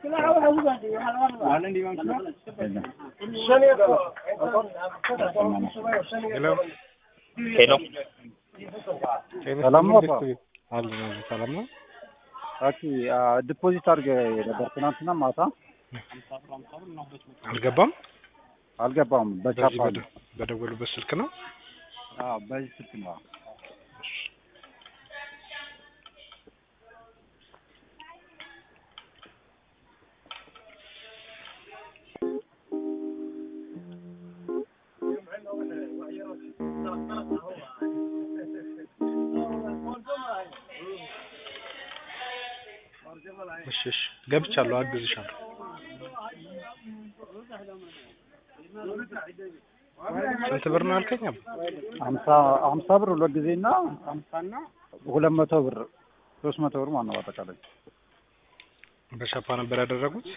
ሄሎ ሰላም ነው ሰላም ነው። አኪ ዲፖዚት አድርገ ነበር ትናንትና ማታ አልገባም በቻፓ በደወሉበት ስልክ ነው። በዚህ ስልክ ነው። እሺ ገብቻለሁ፣ አግዝሻለሁ። ስንት ብር ነው አልከኝ? 50 ብር ሁለት ጊዜና 50 እና 200 ብር 300 ብር ማለት ነው። አጠቃላይ በሻፓ ነበር ያደረጉት።